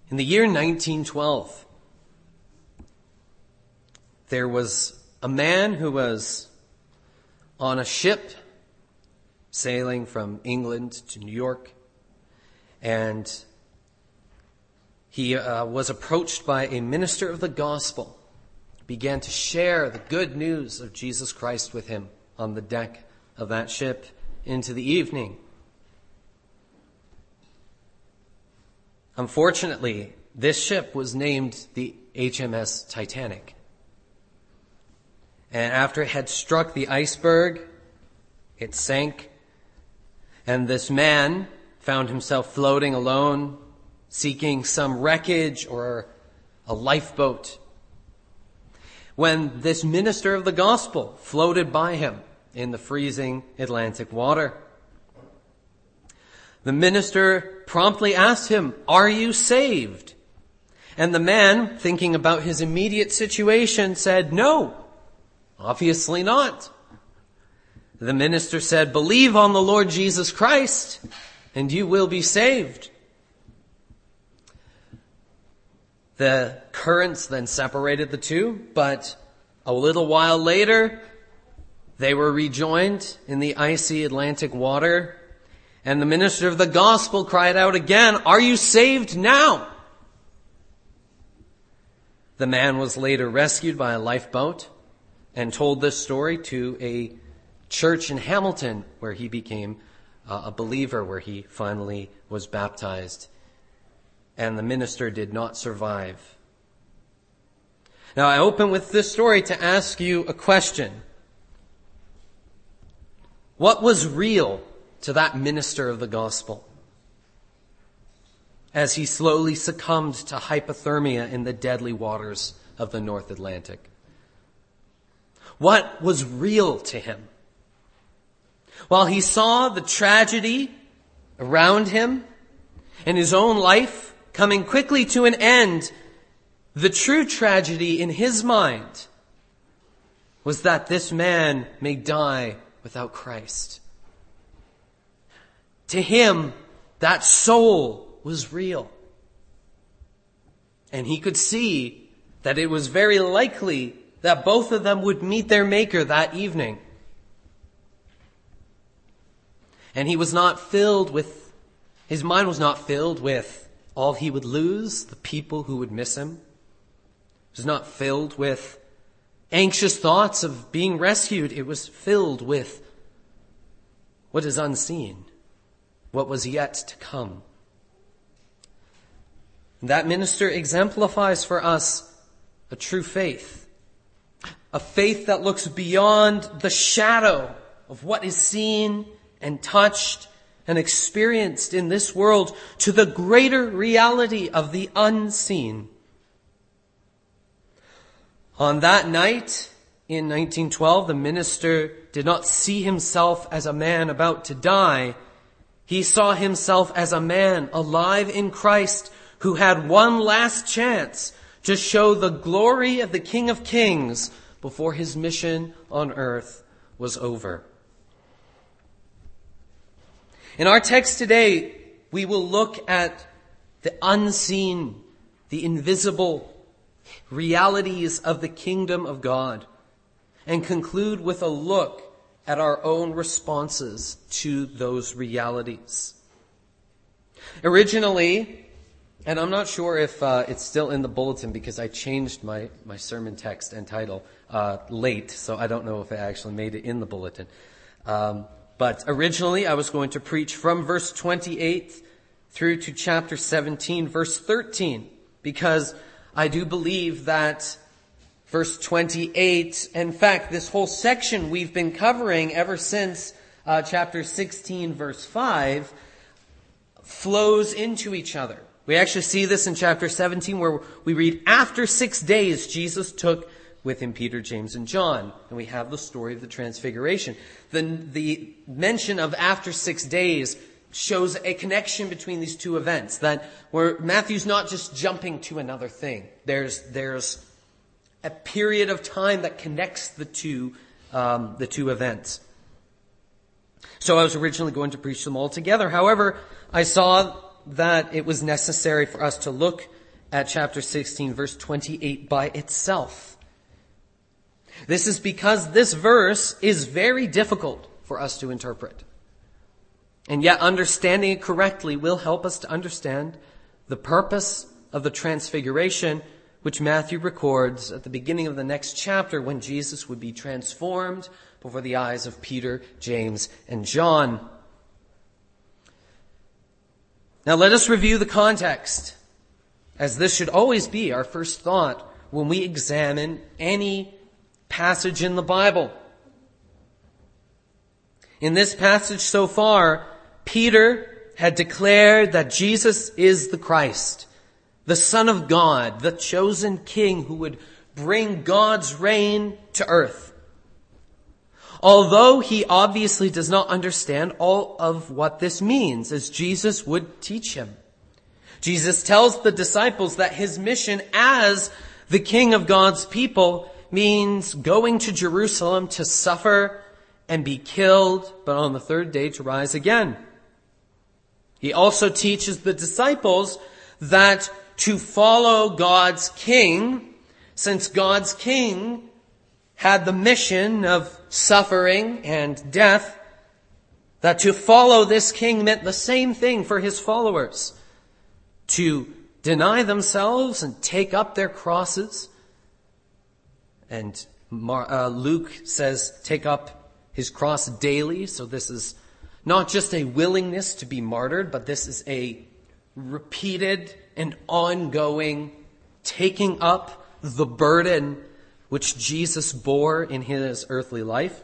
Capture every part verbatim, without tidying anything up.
In the year nineteen twelve, there was a man who was on a ship sailing from England to New York, and he uh, was approached by a minister of the gospel, began to share the good news of Jesus Christ with him on the deck of that ship into the evening. Unfortunately, this ship was named the H M S Titanic. And after it had struck the iceberg, it sank, and this man found himself floating alone, seeking some wreckage or a lifeboat, when this minister of the gospel floated by him in the freezing Atlantic water. The minister promptly asked him, "Are you saved?" And the man, thinking about his immediate situation, said, "No, obviously not." The minister said, "Believe on the Lord Jesus Christ, and you will be saved." The currents then separated the two, but a little while later, they were rejoined in the icy Atlantic water, and the minister of the gospel cried out again, "Are you saved now?" The man was later rescued by a lifeboat and told this story to a church in Hamilton, where he became uh, a believer, where he finally was baptized. And the minister did not survive. Now, I open with this story to ask you a question. What was real to that minister of the gospel as he slowly succumbed to hypothermia in the deadly waters of the North Atlantic? What was real to him? While he saw the tragedy around him and his own life coming quickly to an end, the true tragedy in his mind was that this man may die without Christ. To him, that soul was real. And he could see that it was very likely that both of them would meet their Maker that evening. And he was not filled with, his mind was not filled with all he would lose, the people who would miss him. It was not filled with anxious thoughts of being rescued. It was filled with what is unseen, what was yet to come. That minister exemplifies for us a true faith, a faith that looks beyond the shadow of what is seen and touched and experienced in this world to the greater reality of the unseen. On that night in nineteen twelve, the minister did not see himself as a man about to die. He saw himself as a man alive in Christ who had one last chance to show the glory of the King of Kings before his mission on earth was over. In our text today, we will look at the unseen, the invisible realities of the kingdom of God, and conclude with a look at our own responses to those realities. Originally, and I'm not sure if uh, it's still in the bulletin because I changed my, my sermon text and title uh, late, so I don't know if it actually made it in the bulletin. Um, But originally I was going to preach from verse twenty-eight through to chapter seventeen, verse thirteen, because I do believe that verse twenty-eight, in fact, this whole section we've been covering ever since uh, chapter sixteen, verse five, flows into each other. We actually see this in chapter seventeen where we read, "After six days Jesus took with him Peter, James, and John." And we have the story of the transfiguration. The, the mention of after six days shows a connection between these two events, that where Matthew's not just jumping to another thing. There's, there's a period of time that connects the two, um, the two events. So I was originally going to preach them all together. However, I saw that it was necessary for us to look at chapter sixteen, verse twenty-eight by itself. This is because this verse is very difficult for us to interpret. And yet understanding it correctly will help us to understand the purpose of the transfiguration, which Matthew records at the beginning of the next chapter when Jesus would be transformed before the eyes of Peter, James, and John. Now let us review the context, as this should always be our first thought when we examine any passage in the Bible. In this passage so far, Peter had declared that Jesus is the Christ, the Son of God, the chosen King who would bring God's reign to earth. Although he obviously does not understand all of what this means, as Jesus would teach him. Jesus tells the disciples that his mission as the King of God's people means going to Jerusalem to suffer and be killed, but on the third day to rise again. He also teaches the disciples that to follow God's King, since God's King had the mission of suffering and death, that to follow this King meant the same thing for his followers. To deny themselves and take up their crosses. And Mar- uh, Luke says take up his cross daily. So this is not just a willingness to be martyred, but this is a repeated and ongoing taking up the burden which Jesus bore in his earthly life.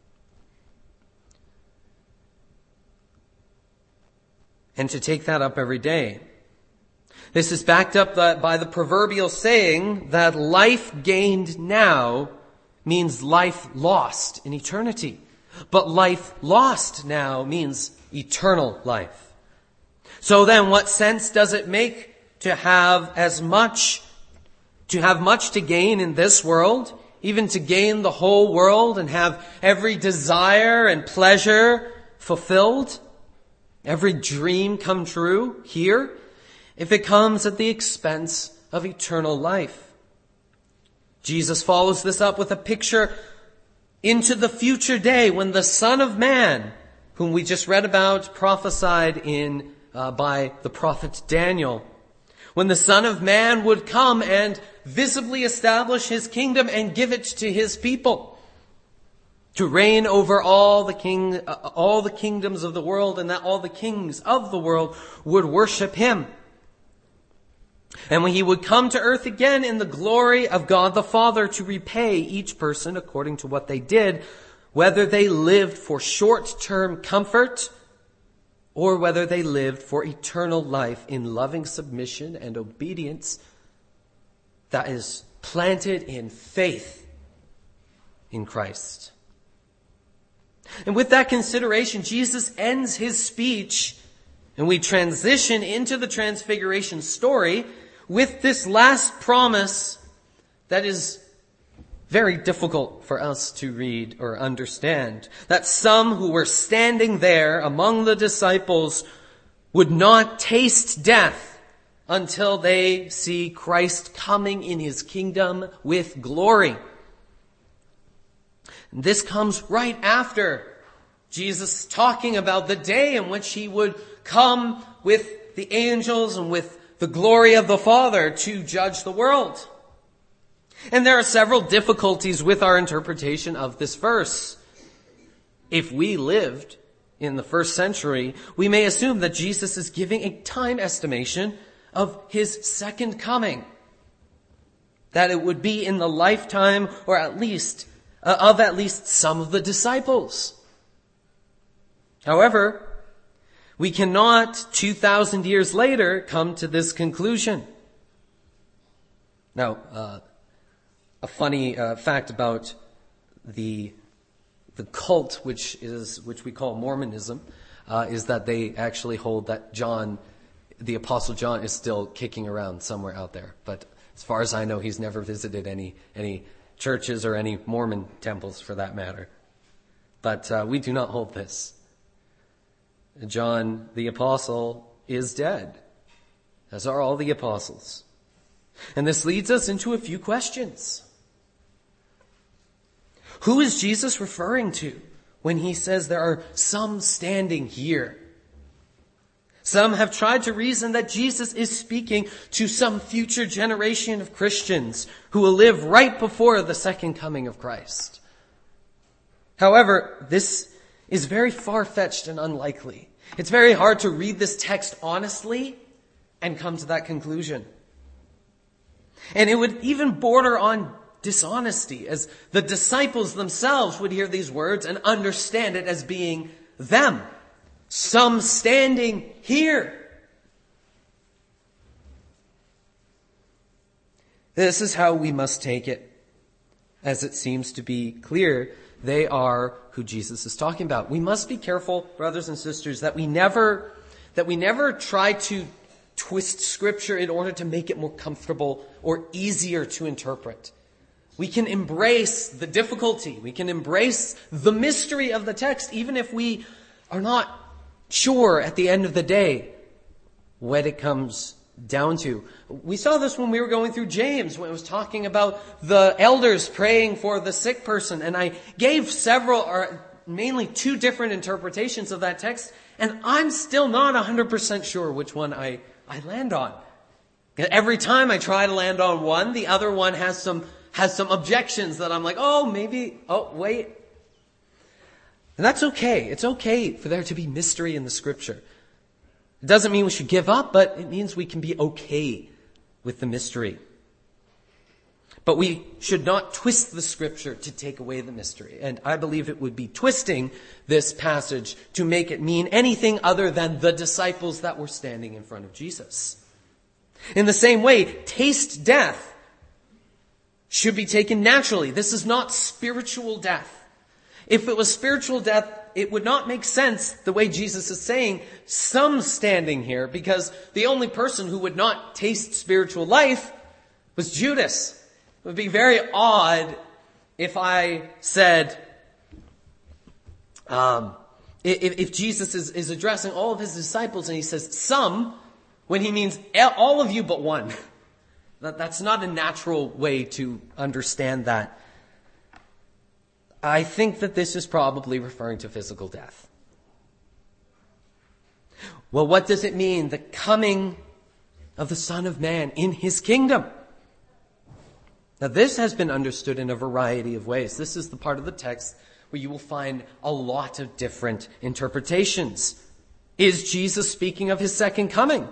And to take that up every day. This is backed up by the proverbial saying that life gained now means life lost in eternity. But life lost now means eternal life. So then what sense does it make to have as much, to have much to gain in this world, even to gain the whole world and have every desire and pleasure fulfilled, every dream come true here, if it comes at the expense of eternal life? Jesus follows this up with a picture into the future day when the Son of Man, whom we just read about, prophesied in uh, by the prophet Daniel, when the Son of Man would come and visibly establish his kingdom and give it to his people, to reign over all the king, uh, all the kingdoms of the world, and that all the kings of the world would worship him. And when he would come to earth again in the glory of God the Father to repay each person according to what they did, whether they lived for short-term comfort or whether they lived for eternal life in loving submission and obedience that is planted in faith in Christ. And with that consideration, Jesus ends his speech, and we transition into the Transfiguration story with this last promise that is very difficult for us to read or understand. That some who were standing there among the disciples would not taste death until they see Christ coming in his kingdom with glory. And this comes right after Jesus talking about the day in which he would come with the angels and with the glory of the Father to judge the world. And there are several difficulties with our interpretation of this verse. If we lived in the first century, we may assume that Jesus is giving a time estimation of his second coming. That it would be in the lifetime or at least uh, of at least some of the disciples. However, we cannot, two thousand years later, come to this conclusion. Now, uh, a funny uh, fact about the the cult, which is which we call Mormonism, uh, is that they actually hold that John, the Apostle John, is still kicking around somewhere out there. But as far as I know, he's never visited any any churches or any Mormon temples, for that matter. But uh, we do not hold this. John the Apostle is dead, as are all the apostles. And this leads us into a few questions. Who is Jesus referring to when he says there are some standing here? Some have tried to reason that Jesus is speaking to some future generation of Christians who will live right before the second coming of Christ. However, this is very far-fetched and unlikely. It's very hard to read this text honestly and come to that conclusion. And it would even border on dishonesty, as the disciples themselves would hear these words and understand it as being them. Some standing here. This is how we must take it, as it seems to be clear they are who Jesus is talking about. We must be careful, brothers and sisters, that we never, that we never try to twist Scripture in order to make it more comfortable or easier to interpret. We can embrace the difficulty. We can embrace the mystery of the text, even if we are not sure at the end of the day what it comes down to. We saw this when we were going through James, when it was talking about the elders praying for the sick person. And I gave several, or mainly two different interpretations of that text, and I'm still not one hundred percent sure which one I, I land on. Every time I try to land on one, the other one has some has some objections that I'm like, oh, maybe, oh, wait. And that's okay. It's okay for there to be mystery in the Scripture. It doesn't mean we should give up, but it means we can be okay with the mystery. But we should not twist the Scripture to take away the mystery. And I believe it would be twisting this passage to make it mean anything other than the disciples that were standing in front of Jesus. In the same way, taste death should be taken naturally. This is not spiritual death. If it was spiritual death, it would not make sense the way Jesus is saying, some standing here, because the only person who would not taste spiritual life was Judas. It would be very odd if I said, um, if, if Jesus is, is addressing all of his disciples and he says some, when he means all of you but one. That, that's not a natural way to understand that. I think that this is probably referring to physical death. Well, what does it mean? The coming of the Son of Man in his kingdom. Now, this has been understood in a variety of ways. This is the part of the text where you will find a lot of different interpretations. Is Jesus speaking of his second coming?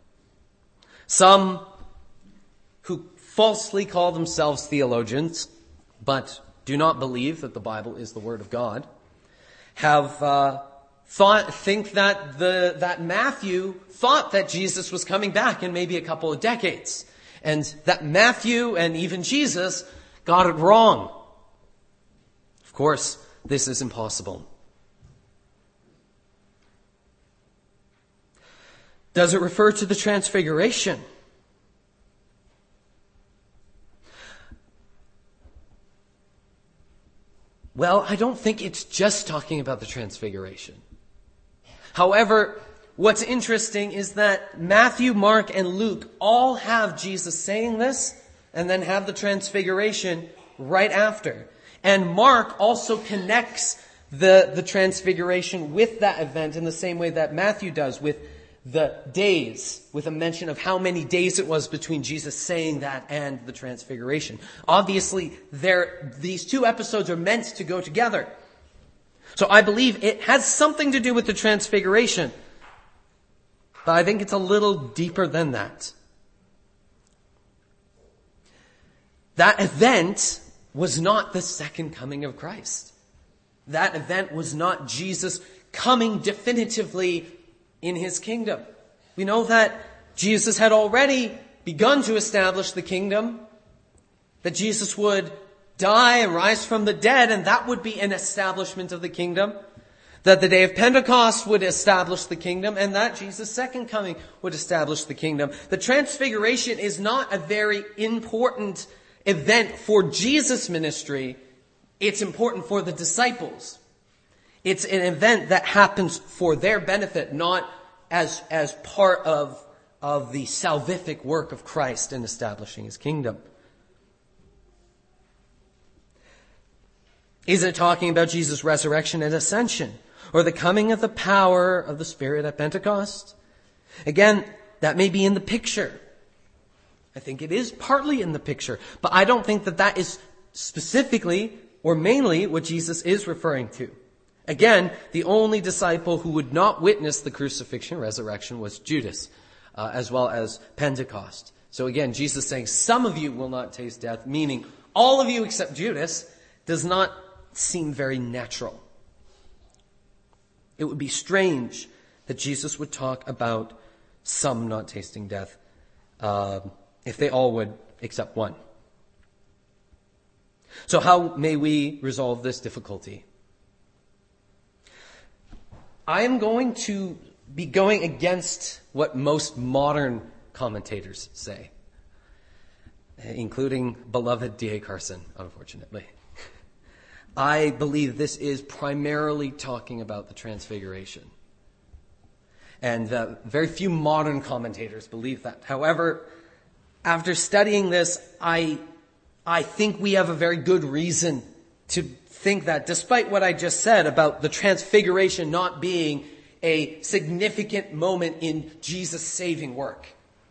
Some who falsely call themselves theologians, but do not believe that the Bible is the Word of God, have uh, thought, think that the that Matthew thought that Jesus was coming back in maybe a couple of decades, and that Matthew and even Jesus got it wrong. Of course, this is impossible. Does it refer to the transfiguration? Well, I don't think it's just talking about the transfiguration. However, what's interesting is that Matthew, Mark, and Luke all have Jesus saying this and then have the transfiguration right after. And Mark also connects the, the transfiguration with that event in the same way that Matthew does with the days, with a mention of how many days it was between Jesus saying that and the transfiguration. Obviously, there, these two episodes are meant to go together. So I believe it has something to do with the transfiguration. But I think it's a little deeper than that. That event was not the second coming of Christ. That event was not Jesus coming definitively in his kingdom. We know that Jesus had already begun to establish the kingdom, that Jesus would die and rise from the dead, and that would be an establishment of the kingdom, that the day of Pentecost would establish the kingdom, and that Jesus' second coming would establish the kingdom. The transfiguration is not a very important event for Jesus' ministry. It's important for the disciples. It's an event that happens for their benefit, not as, as part of, of the salvific work of Christ in establishing his kingdom. Is it talking about Jesus' resurrection and ascension, or the coming of the power of the Spirit at Pentecost? Again, that may be in the picture. I think it is partly in the picture, but I don't think that that is specifically or mainly what Jesus is referring to. Again, the only disciple who would not witness the crucifixion, resurrection, was Judas, uh, as well as Pentecost. So again, Jesus saying, some of you will not taste death, meaning all of you except Judas, does not seem very natural. It would be strange that Jesus would talk about some not tasting death, uh, if they all would except one. So how may we resolve this difficulty? I am going to be going against what most modern commentators say, including beloved D A Carson, unfortunately. I believe this is primarily talking about the Transfiguration. And uh, very few modern commentators believe that. However, after studying this, I, I think we have a very good reason to think that, despite what I just said about the Transfiguration not being a significant moment in Jesus' saving work.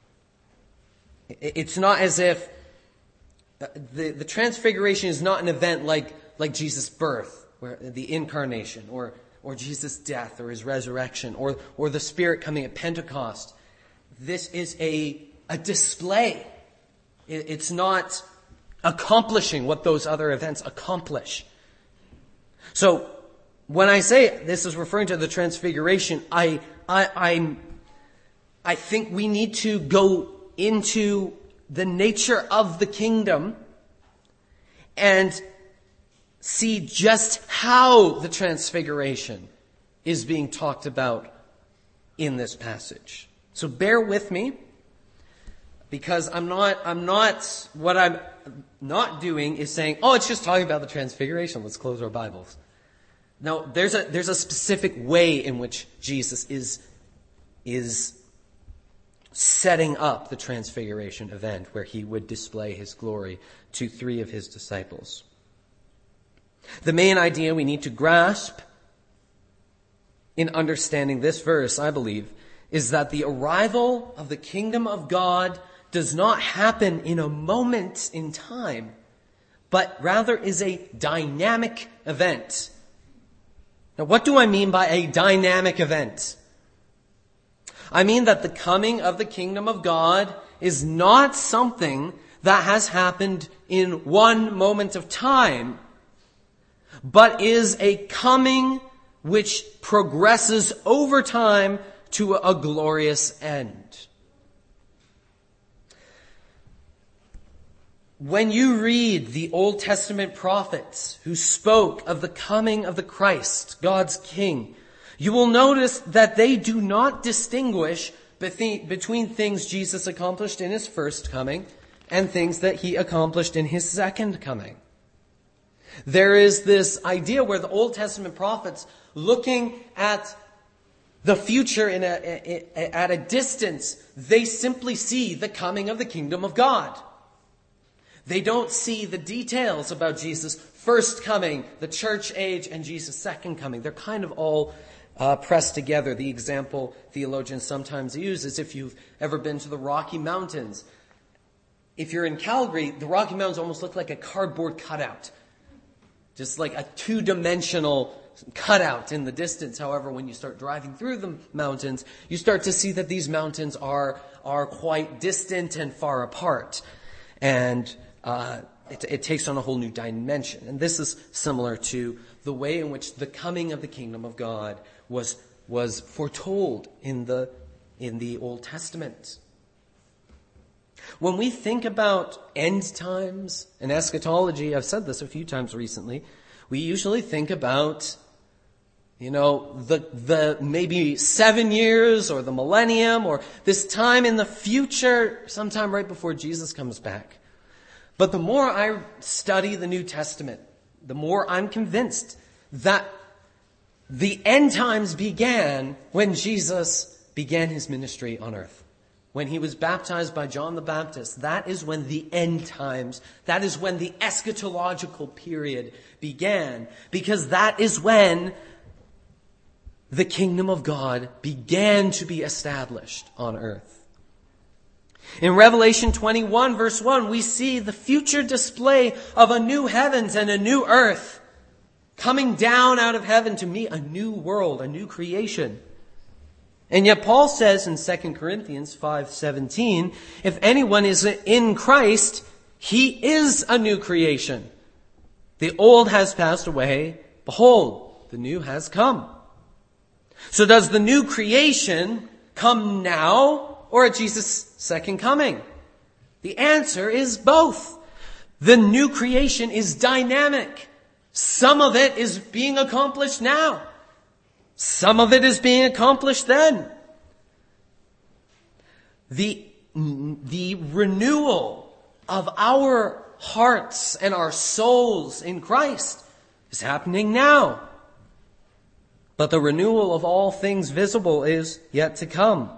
It's not as if the, the Transfiguration is not an event like like Jesus' birth, where the incarnation, or or Jesus' death, or his resurrection, or or the Spirit coming at Pentecost. This is a a display. It's not accomplishing what those other events accomplish. So when I say this is referring to the Transfiguration, I I I'm, I think we need to go into the nature of the kingdom and see just how the Transfiguration is being talked about in this passage. So bear with me, because I'm not, I'm not, what I'm not doing is saying, oh, it's just talking about the Transfiguration, let's close our Bibles. No, there's a, there's a specific way in which Jesus is, is setting up the Transfiguration event where he would display his glory to three of his disciples. The main idea we need to grasp in understanding this verse, I believe, is that the arrival of the kingdom of God does not happen in a moment in time, but rather is a dynamic event. Now, what do I mean by a dynamic event? I mean that the coming of the kingdom of God is not something that has happened in one moment of time, but is a coming which progresses over time to a glorious end. When you read the Old Testament prophets who spoke of the coming of the Christ, God's King, you will notice that they do not distinguish between things Jesus accomplished in his first coming and things that he accomplished in his second coming. There is this idea where the Old Testament prophets, looking at the future in a, at a distance, they simply see the coming of the kingdom of God. They don't see the details about Jesus' first coming, the church age, and Jesus' second coming. They're kind of all uh, pressed together. The example theologians sometimes use is if you've ever been to the Rocky Mountains. If you're in Calgary, the Rocky Mountains almost look like a cardboard cutout. Just like a two-dimensional cutout in the distance. However, when you start driving through the mountains, you start to see that these mountains are, are quite distant and far apart. And uh, it, it takes on a whole new dimension. And this is similar to the way in which the coming of the kingdom of God was, was foretold in the, in the Old Testament. When we think about end times and eschatology, I've said this a few times recently, we usually think about, you know, the, the maybe seven years or the millennium or this time in the future, sometime right before Jesus comes back. But the more I study the New Testament, the more I'm convinced that the end times began when Jesus began his ministry on earth. When he was baptized by John the Baptist, that is when the end times, that is when the eschatological period began, because that is when the kingdom of God began to be established on earth. In Revelation twenty-one, verse one, we see the future display of a new heavens and a new earth coming down out of heaven to meet a new world, a new creation. And yet Paul says in Second Corinthians five seventeen, if anyone is in Christ, he is a new creation. The old has passed away. Behold, the new has come. So does the new creation come now or at Jesus' second coming? The answer is both. The new creation is dynamic. Some of it is being accomplished now. Some of it is being accomplished then. The, the renewal of our hearts and our souls in Christ is happening now. But the renewal of all things visible is yet to come.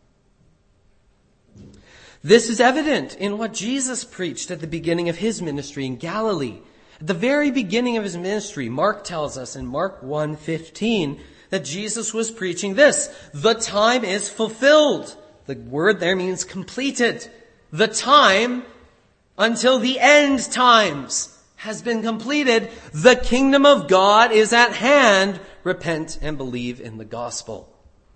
This is evident in what Jesus preached at the beginning of his ministry in Galilee. At the very beginning of his ministry, Mark tells us in Mark one fifteen that Jesus was preaching this: the time is fulfilled. The word there means completed. The time until the end times has been completed. The kingdom of God is at hand. Repent and believe in the gospel.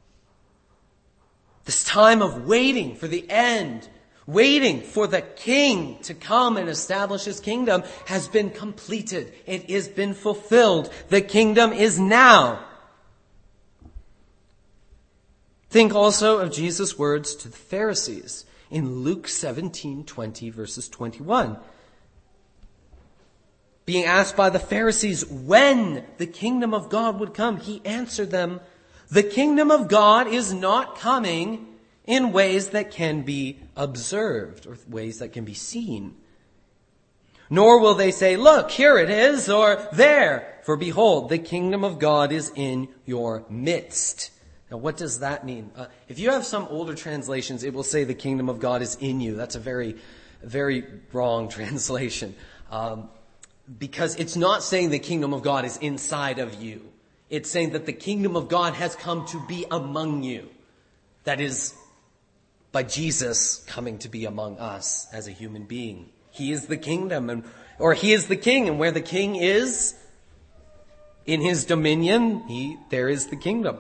This time of waiting for the end, waiting for the king to come and establish his kingdom, has been completed. It has been fulfilled. The kingdom is now. Think also of Jesus' words to the Pharisees in Luke seventeen twenty, verses twenty-one. Being asked by the Pharisees when the kingdom of God would come, he answered them, the kingdom of God is not coming in ways that can be observed or ways that can be seen. Nor will they say, look, here it is, or there. For behold, the kingdom of God is in your midst. Now, what does that mean? Uh, if you have some older translations, it will say the kingdom of God is in you. That's a very, very wrong translation. Um, because it's not saying the kingdom of God is inside of you. It's saying that the kingdom of God has come to be among you. That is, by Jesus coming to be among us as a human being. He is the kingdom, and or he is the king, and where the king is, in his dominion, he there is the kingdom.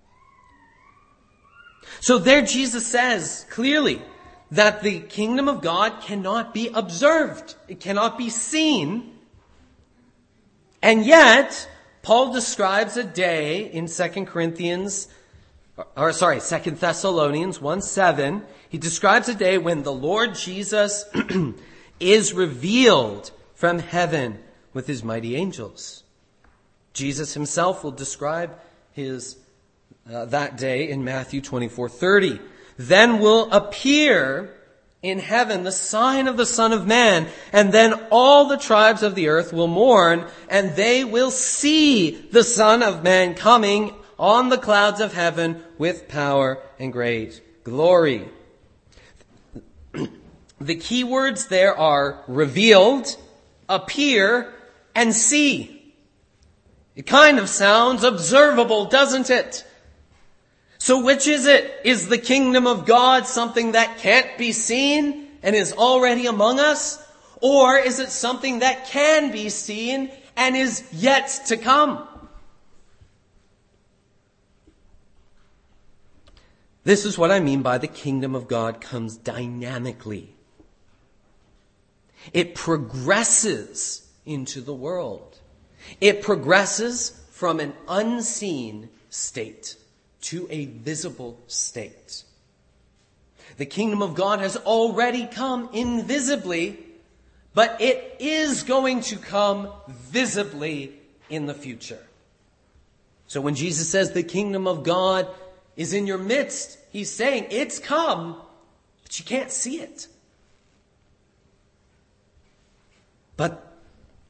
So there Jesus says clearly that the kingdom of God cannot be observed. It cannot be seen. And yet, Paul describes a day in Second Corinthians, or sorry, Second Thessalonians one seven. He describes a day when the Lord Jesus is revealed from heaven with his mighty angels. Jesus himself will describe his Uh, that day in Matthew twenty-four thirty. Then will appear in heaven the sign of the Son of Man, and then all the tribes of the earth will mourn, and they will see the Son of Man coming on the clouds of heaven with power and great glory. The key words there are revealed, appear, and see. It kind of sounds observable, doesn't it? So which is it? Is the kingdom of God something that can't be seen and is already among us? Or is it something that can be seen and is yet to come? This is what I mean by the kingdom of God comes dynamically. It progresses into the world. It progresses from an unseen state to a visible state. The kingdom of God has already come invisibly, but it is going to come visibly in the future. So when Jesus says the kingdom of God is in your midst, he's saying it's come, but you can't see it. But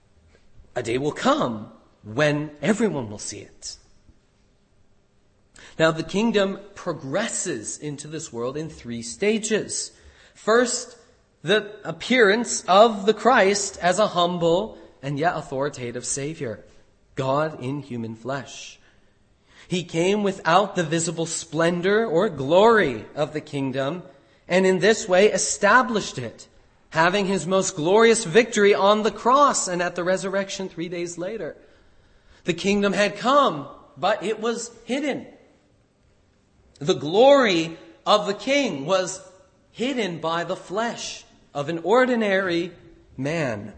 a day will come when everyone will see it. Now, the kingdom progresses into this world in three stages. First, the appearance of the Christ as a humble and yet authoritative Savior, God in human flesh. He came without the visible splendor or glory of the kingdom, and in this way established it, having his most glorious victory on the cross and at the resurrection three days later. The kingdom had come, but it was hidden. The glory of the king was hidden by the flesh of an ordinary man.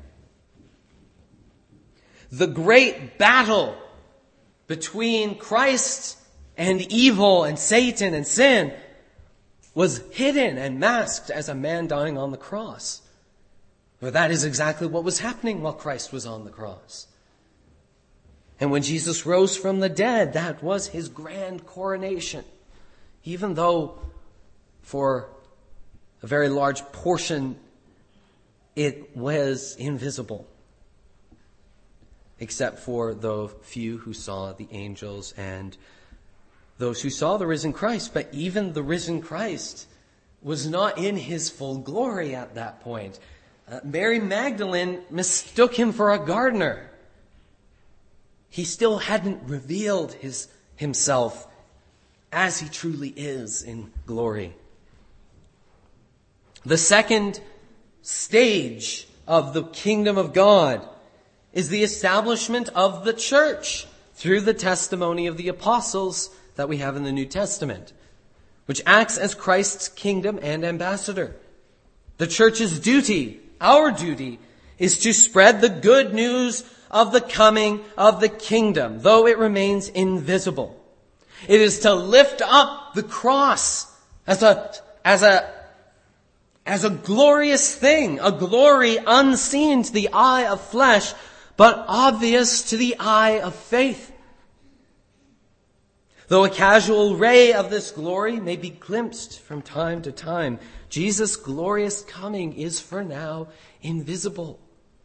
The great battle between Christ and evil and Satan and sin was hidden and masked as a man dying on the cross. But that is exactly what was happening while Christ was on the cross. And when Jesus rose from the dead, that was his grand coronation. Even though for a very large portion it was invisible, except for the few who saw the angels and those who saw the risen Christ. But even the risen Christ was not in his full glory at that point. Uh, Mary Magdalene mistook him for a gardener. He still hadn't revealed his himself as he truly is in glory. The second stage of the kingdom of God is the establishment of the church through the testimony of the apostles that we have in the New Testament, which acts as Christ's kingdom and ambassador. The church's duty, our duty, is to spread the good news of the coming of the kingdom, though it remains invisible. It is to lift up the cross as a, as a, as a glorious thing, a glory unseen to the eye of flesh, but obvious to the eye of faith. Though a casual ray of this glory may be glimpsed from time to time, Jesus' glorious coming is for now invisible.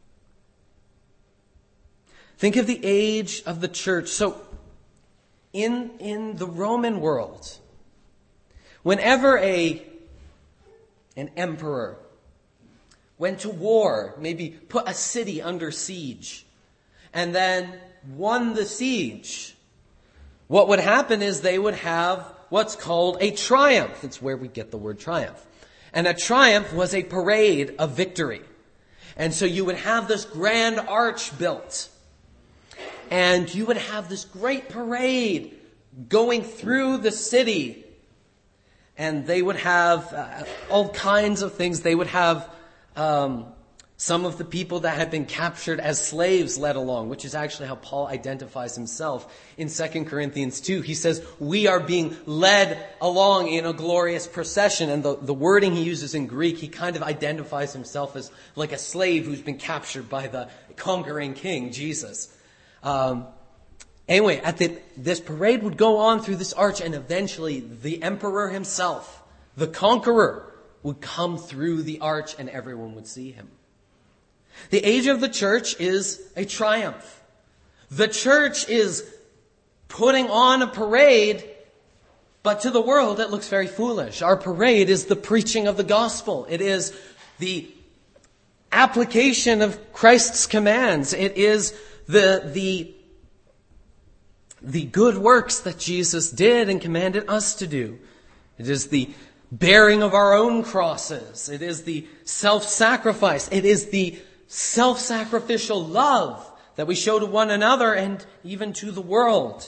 Think of the age of the church. So, in, in the Roman world, whenever a, an emperor went to war, maybe put a city under siege, and then won the siege, what would happen is they would have what's called a triumph. It's where we get the word triumph. And a triumph was a parade of victory. And so you would have this grand arch built. And you would have this great parade going through the city. And they would have uh, all kinds of things. They would have um, some of the people that had been captured as slaves led along, which is actually how Paul identifies himself in Second Corinthians two. He says, we are being led along in a glorious procession. And the, the wording he uses in Greek, he kind of identifies himself as like a slave who's been captured by the conquering king, Jesus. Um, anyway, at the, this parade would go on through this arch, and eventually the emperor himself, the conqueror, would come through the arch and everyone would see him. The age of the church is a triumph. The church is putting on a parade, but to the world it looks very foolish. Our parade is the preaching of the gospel. It is the application of Christ's commands. It is the, the, the good works that Jesus did and commanded us to do. It is the bearing of our own crosses. It is the self-sacrifice. It is the self-sacrificial love that we show to one another and even to the world.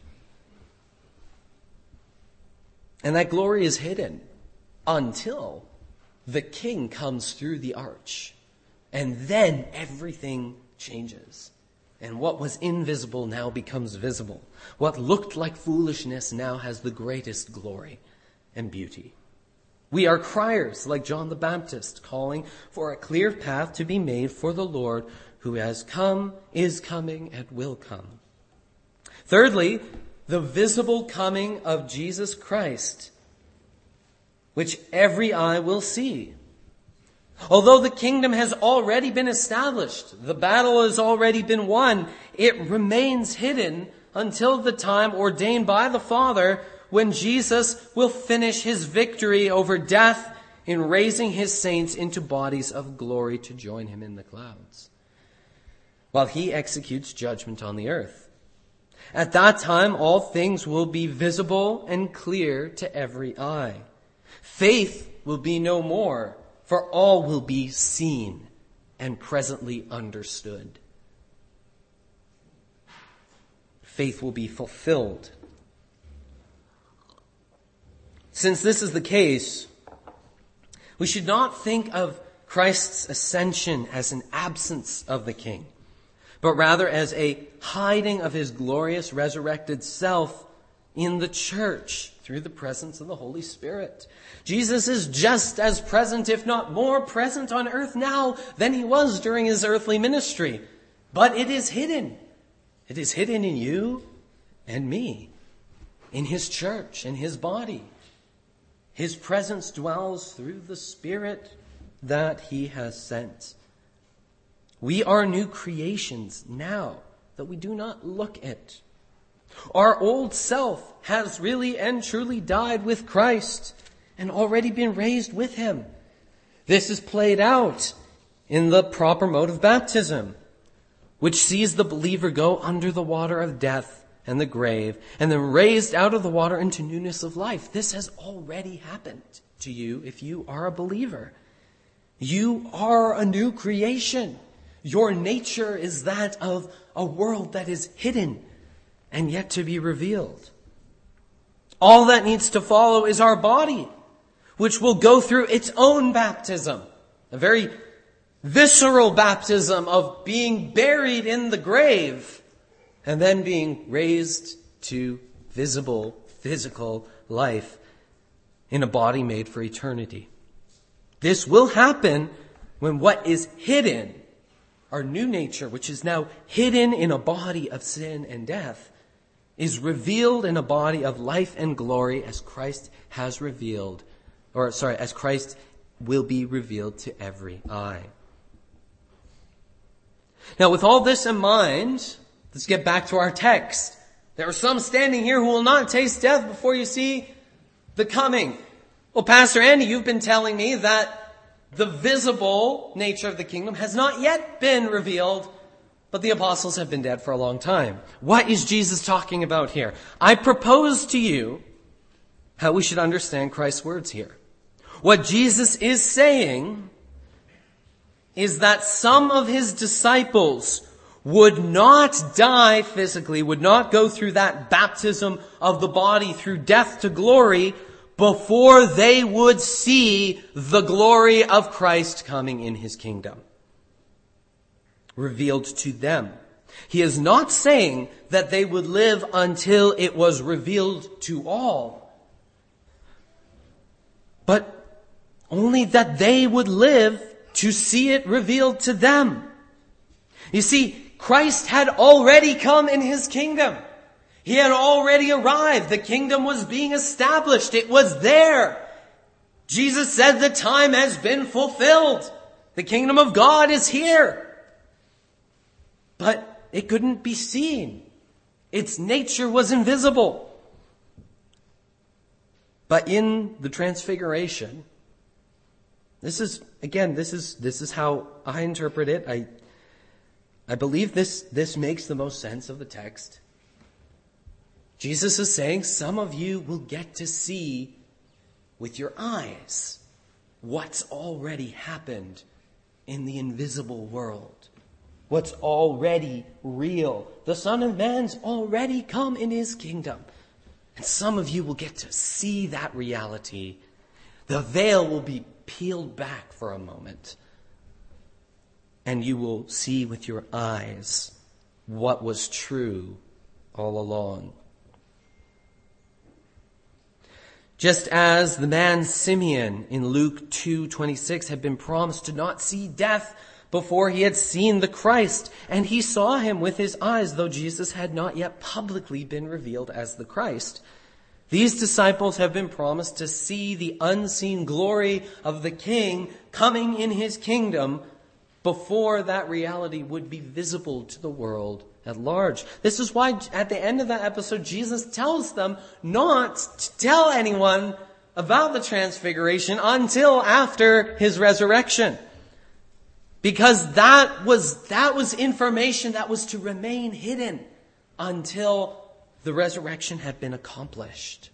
And that glory is hidden until the king comes through the arch. And then everything changes. And what was invisible now becomes visible. What looked like foolishness now has the greatest glory and beauty. We are criers like John the Baptist, calling for a clear path to be made for the Lord who has come, is coming, and will come. Thirdly, the visible coming of Jesus Christ, which every eye will see. Although the kingdom has already been established, the battle has already been won, it remains hidden until the time ordained by the Father when Jesus will finish his victory over death in raising his saints into bodies of glory to join him in the clouds, while he executes judgment on the earth. At that time, all things will be visible and clear to every eye. Faith will be no more, for all will be seen and presently understood. Faith will be fulfilled. Since this is the case, we should not think of Christ's ascension as an absence of the King, but rather as a hiding of his glorious resurrected self in the church through the presence of the Holy Spirit. Jesus is just as present, if not more present on earth now than he was during his earthly ministry. But it is hidden. It is hidden in you and me, in his church, in his body. His presence dwells through the Spirit that he has sent. We are new creations now that we do not look at. Our old self has really and truly died with Christ and already been raised with him. This is played out in the proper mode of baptism, which sees the believer go under the water of death and the grave, and then raised out of the water into newness of life. This has already happened to you if you are a believer. You are a new creation. Your nature is that of a world that is hidden and yet to be revealed. All that needs to follow is our body, which will go through its own baptism, a very visceral baptism of being buried in the grave and then being raised to visible, physical life in a body made for eternity. This will happen when what is hidden, our new nature, which is now hidden in a body of sin and death, is revealed in a body of life and glory as Christ has revealed, or sorry, as Christ will be revealed to every eye. Now, with all this in mind, let's get back to our text. There are some standing here who will not taste death before you see the coming. Well, Pastor Andy, you've been telling me that the visible nature of the kingdom has not yet been revealed, but the apostles have been dead for a long time. What is Jesus talking about here? I propose to you how we should understand Christ's words here. What Jesus is saying is that some of his disciples would not die physically, would not go through that baptism of the body through death to glory before they would see the glory of Christ coming in his kingdom, revealed to them. He is not saying that they would live until it was revealed to all, but only that they would live to see it revealed to them. You see, Christ had already come in his kingdom. He had already arrived. The kingdom was being established. It was there. Jesus said the time has been fulfilled. The kingdom of God is here. But it couldn't be seen. Its nature was invisible. But in the transfiguration, this is, again, this is, this is how I interpret it. I, I believe this, this makes the most sense of the text. Jesus is saying some of you will get to see with your eyes what's already happened in the invisible world. What's already real. The Son of Man's already come in his kingdom. And some of you will get to see that reality. The veil will be peeled back for a moment. And you will see with your eyes what was true all along. Just as the man Simeon in Luke two twenty-six had been promised to not see death before he had seen the Christ, and he saw him with his eyes, though Jesus had not yet publicly been revealed as the Christ. These disciples have been promised to see the unseen glory of the King coming in his kingdom before that reality would be visible to the world at large. This is why at the end of that episode, Jesus tells them not to tell anyone about the transfiguration until after his resurrection. Because that was, that was information that was to remain hidden until the resurrection had been accomplished.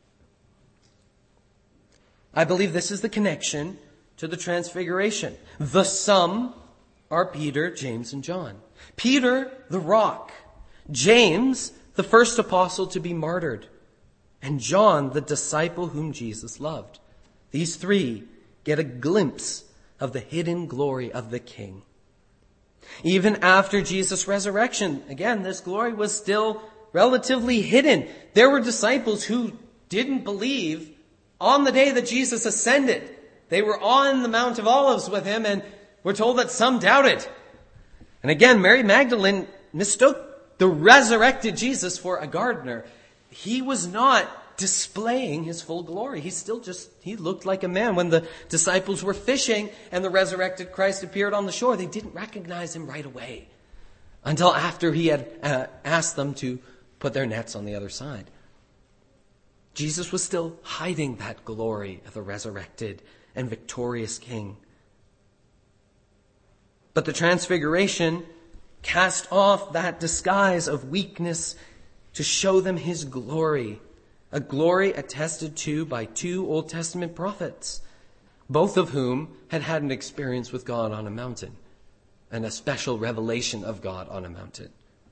I believe this is the connection to the transfiguration. The sum are Peter, James, and John. Peter, the rock. James, the first apostle to be martyred. And John, the disciple whom Jesus loved. These three get a glimpse of the hidden glory of the King. Even after Jesus' resurrection, again, this glory was still relatively hidden. There were disciples who didn't believe on the day that Jesus ascended. They were on the Mount of Olives with him, and we're told that some doubted. And again, Mary Magdalene mistook the resurrected Jesus for a gardener. He was not displaying his full glory. He still just, he looked like a man. When the disciples were fishing and the resurrected Christ appeared on the shore, they didn't recognize him right away until after he had uh, asked them to put their nets on the other side. Jesus was still hiding that glory of the resurrected and victorious King. But the transfiguration cast off that disguise of weakness to show them his glory, a glory attested to by two Old Testament prophets, both of whom had had an experience with God on a mountain and a special revelation of God on a mountain.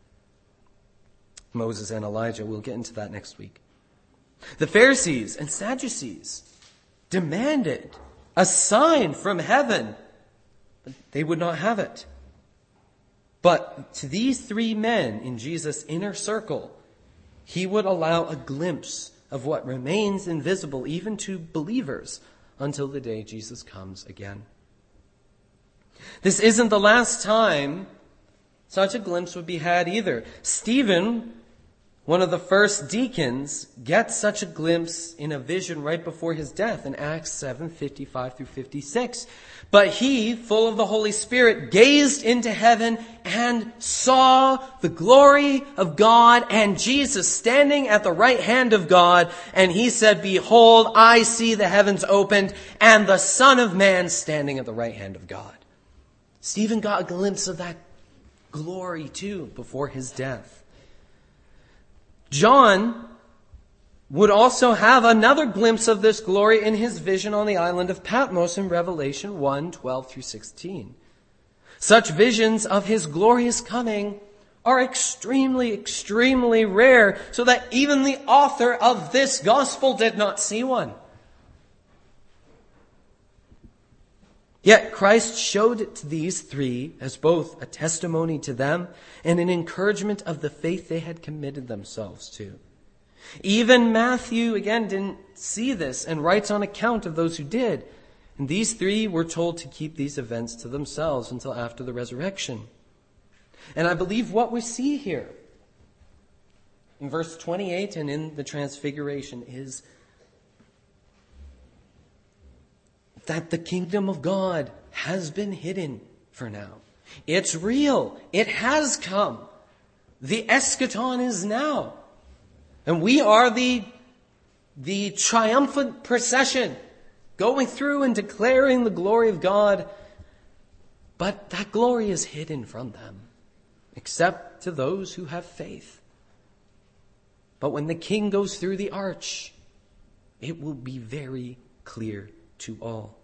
Moses and Elijah, we'll get into that next week. The Pharisees and Sadducees demanded a sign from heaven, but they would not have it. But to these three men in Jesus' inner circle, he would allow a glimpse of what remains invisible even to believers until the day Jesus comes again. This isn't the last time such a glimpse would be had either. Stephen, one of the first deacons, gets such a glimpse in a vision right before his death in Acts seven, fifty-five through fifty-six. But he, full of the Holy Spirit, gazed into heaven and saw the glory of God and Jesus standing at the right hand of God. And he said, "Behold, I see the heavens opened and the Son of Man standing at the right hand of God." Stephen got a glimpse of that glory too before his death. John would also have another glimpse of this glory in his vision on the island of Patmos in Revelation one, twelve through sixteen. Such visions of his glorious coming are extremely, extremely rare, so that even the author of this gospel did not see one. Yet Christ showed it to these three as both a testimony to them and an encouragement of the faith they had committed themselves to. Even Matthew, again, didn't see this and writes on account of those who did. And these three were told to keep these events to themselves until after the resurrection. And I believe what we see here in verse twenty-eight and in the Transfiguration is that the kingdom of God has been hidden for now. It's real. It has come. The eschaton is now. And we are the, the triumphant procession going through and declaring the glory of God. But that glory is hidden from them, except to those who have faith. But when the King goes through the arch, it will be very clear to all.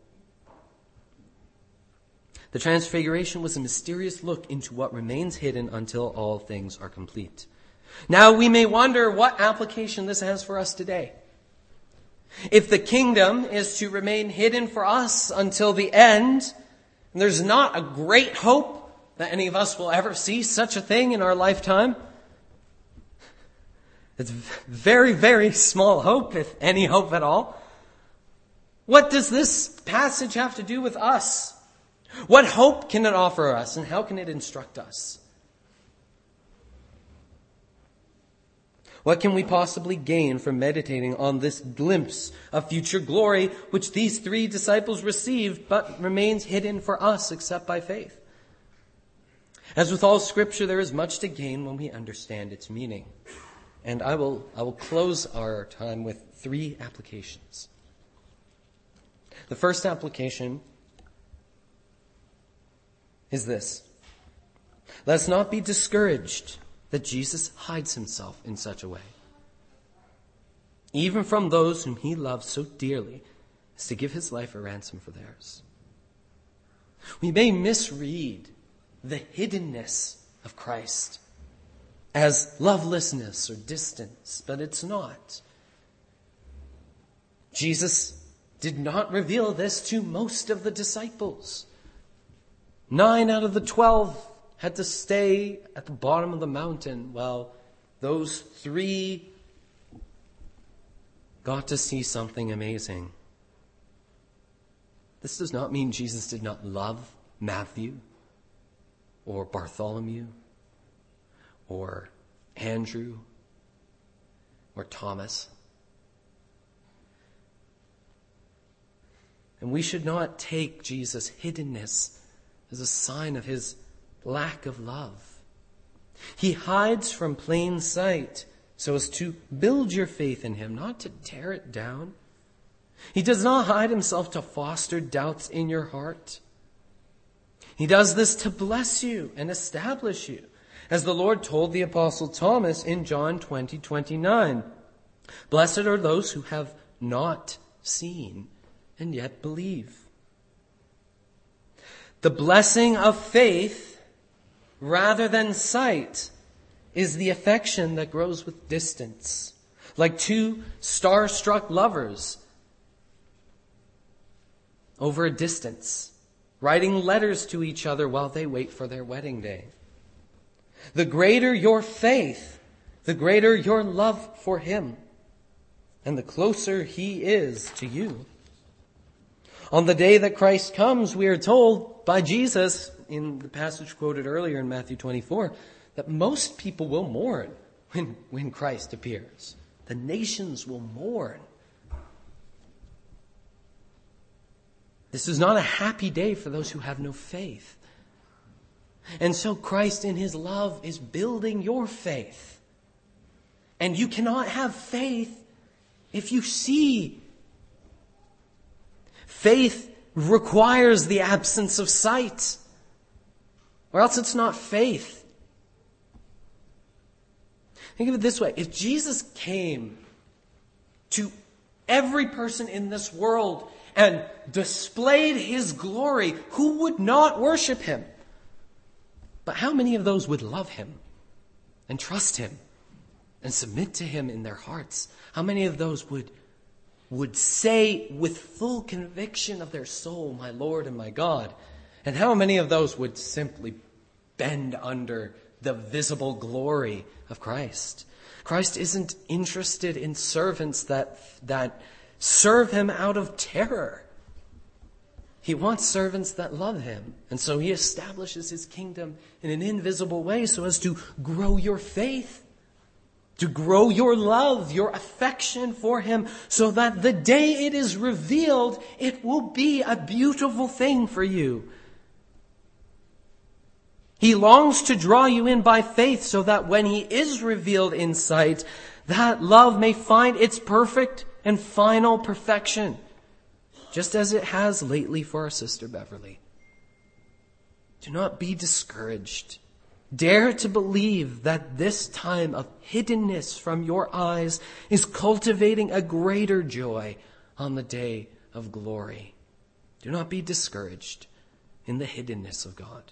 The Transfiguration was a mysterious look into what remains hidden until all things are complete. Now we may wonder what application this has for us today. If the kingdom is to remain hidden for us until the end, and there's not a great hope that any of us will ever see such a thing in our lifetime. It's very, very small hope, if any hope at all. What does this passage have to do with us? What hope can it offer us, and how can it instruct us? What can we possibly gain from meditating on this glimpse of future glory which these three disciples received but remains hidden for us except by faith? As with all Scripture, there is much to gain when we understand its meaning. And I will, I will close our time with three applications. The first application is this. Let's not be discouraged that Jesus hides himself in such a way, even from those whom he loves so dearly as to give his life a ransom for theirs. We may misread the hiddenness of Christ as lovelessness or distance, but it's not. Jesus did not reveal this to most of the disciples. Nine out of the twelve had to stay at the bottom of the mountain while those three got to see something amazing. This does not mean Jesus did not love Matthew or Bartholomew or Andrew or Thomas. And we should not take Jesus' hiddenness as a sign of his lack of love. He hides from plain sight so as to build your faith in him, not to tear it down. He does not hide himself to foster doubts in your heart. He does this to bless you and establish you, as the Lord told the Apostle Thomas in John twenty twenty-nine. Blessed are those who have not seen and yet believe. The blessing of faith rather than sight is the affection that grows with distance, like two star-struck lovers over a distance, writing letters to each other while they wait for their wedding day. The greater your faith, the greater your love for him, and the closer he is to you. On the day that Christ comes, we are told by Jesus, in the passage quoted earlier in Matthew twenty-four, that most people will mourn when, when Christ appears. The nations will mourn. This is not a happy day for those who have no faith. And so Christ in his love is building your faith. And you cannot have faith if you see. Faith requires the absence of sight, or else it's not faith. Think of it this way. If Jesus came to every person in this world and displayed his glory, who would not worship him? But how many of those would love him and trust him and submit to him in their hearts? How many of those would, would say with full conviction of their soul, my Lord and my God? And how many of those would simply bend under the visible glory of Christ? Christ isn't interested in servants that, that serve him out of terror. He wants servants that love him. And so he establishes his kingdom in an invisible way so as to grow your faith, to grow your love, your affection for him, so that the day it is revealed, it will be a beautiful thing for you. He longs to draw you in by faith so that when he is revealed in sight, that love may find its perfect and final perfection, just as it has lately for our sister Beverly. Do not be discouraged. Dare to believe that this time of hiddenness from your eyes is cultivating a greater joy on the day of glory. Do not be discouraged in the hiddenness of God.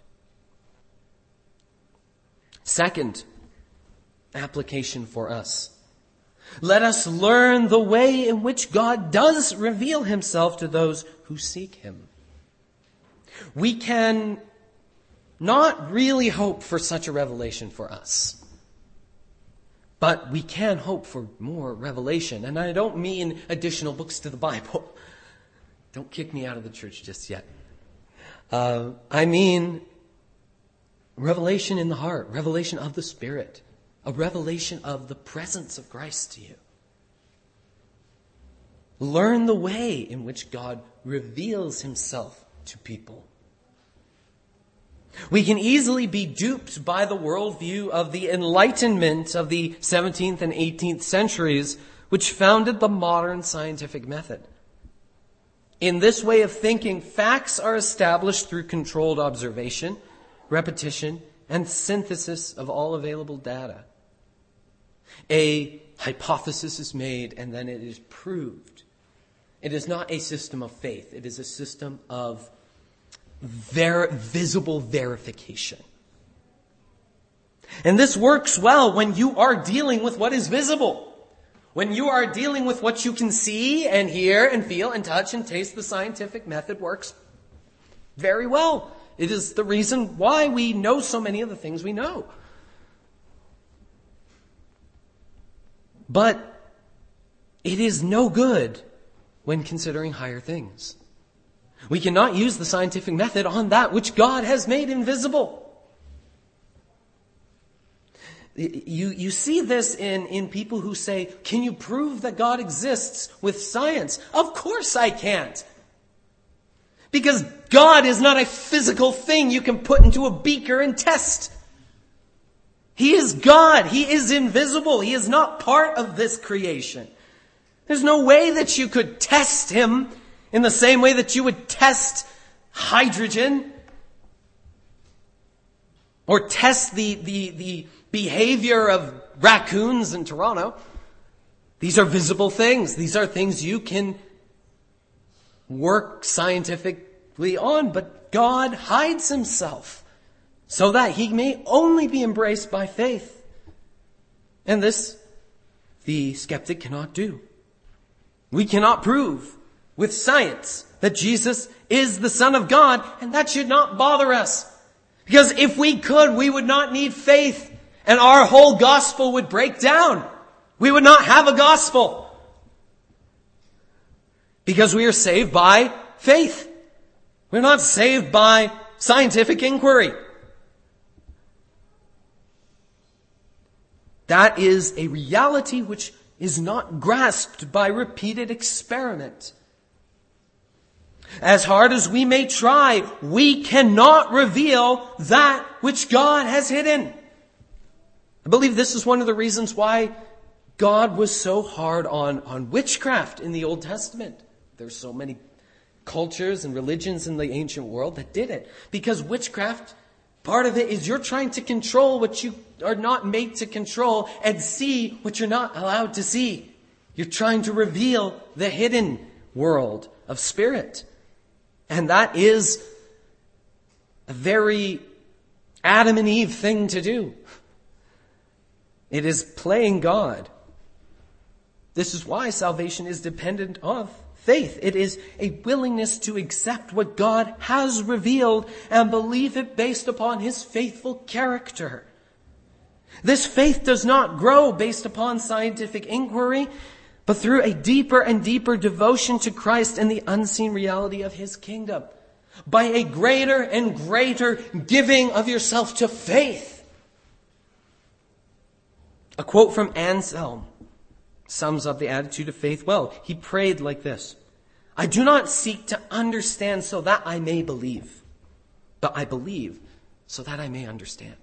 Second application for us. Let us learn the way in which God does reveal himself to those who seek him. We can not really hope for such a revelation for us, but we can hope for more revelation. And I don't mean additional books to the Bible. Don't kick me out of the church just yet. Uh, I mean revelation in the heart, revelation of the Spirit, a revelation of the presence of Christ to you. Learn the way in which God reveals himself to people. We can easily be duped by the worldview of the Enlightenment of the seventeenth and eighteenth centuries, which founded the modern scientific method. In this way of thinking, facts are established through controlled observation, repetition, and synthesis of all available data. A hypothesis is made and then it is proved. It is not a system of faith. It is a system of ver- visible verification. And this works well when you are dealing with what is visible. When you are dealing with what you can see and hear and feel and touch and taste, the scientific method works very well. It is the reason why we know so many of the things we know. But it is no good when considering higher things. We cannot use the scientific method on that which God has made invisible. You, you see this in, in people who say, can you prove that God exists with science? Of course I can't. Because God is not a physical thing you can put into a beaker and test. He is God. He is invisible. He is not part of this creation. There's no way that you could test him in the same way that you would test hydrogen or test the, the, the behavior of raccoons in Toronto. These are visible things. These are things you can work scientifically on, but God hides himself so that he may only be embraced by faith. And this the skeptic cannot do. We cannot prove with science that Jesus is the Son of God, and that should not bother us. Because if we could, we would not need faith, and our whole gospel would break down. We would not have a gospel. Because we are saved by faith. We're not saved by scientific inquiry. That is a reality which is not grasped by repeated experiment. As hard as we may try, we cannot reveal that which God has hidden. I believe this is one of the reasons why God was so hard on, on witchcraft in the Old Testament. There's so many cultures and religions in the ancient world that did it. Because witchcraft, part of it is you're trying to control what you are not made to control and see what you're not allowed to see. You're trying to reveal the hidden world of spirit. And that is a very Adam and Eve thing to do. It is playing God. This is why salvation is dependent on faith. It is a willingness to accept what God has revealed and believe it based upon his faithful character. This faith does not grow based upon scientific inquiry, but through a deeper and deeper devotion to Christ and the unseen reality of his kingdom. By a greater and greater giving of yourself to faith. A quote from Anselm sums up the attitude of faith well. He prayed like this: I do not seek to understand so that I may believe, but I believe so that I may understand.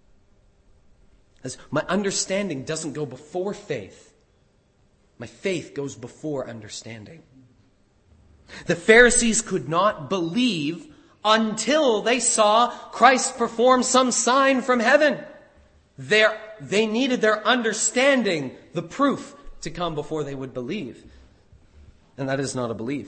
As my understanding doesn't go before faith. My faith goes before understanding. The Pharisees could not believe until they saw Christ perform some sign from heaven. Their, they needed their understanding, the proof, to come before they would believe. And that is not a belief.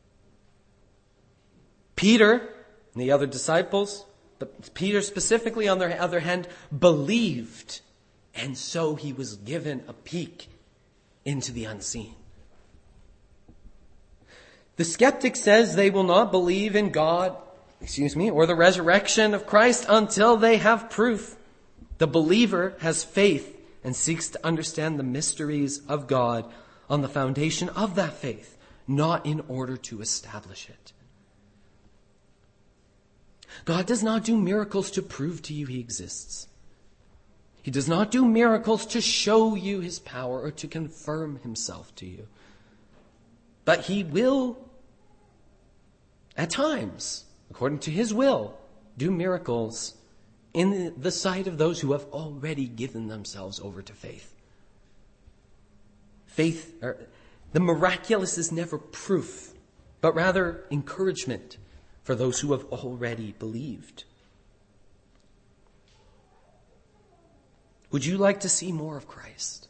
Peter and the other disciples, but Peter specifically on the other hand, believed. And so he was given a peek into the unseen. The skeptic says they will not believe in God, excuse me, or the resurrection of Christ until they have proof. The believer has faith and seeks to understand the mysteries of God on the foundation of that faith, not in order to establish it. God does not do miracles to prove to you he exists. He does not do miracles to show you his power or to confirm himself to you. But he will, at times, according to his will, do miracles in the sight of those who have already given themselves over to faith. Faith, or, the miraculous is never proof, but rather encouragement for those who have already believed. Would you like to see more of Christ?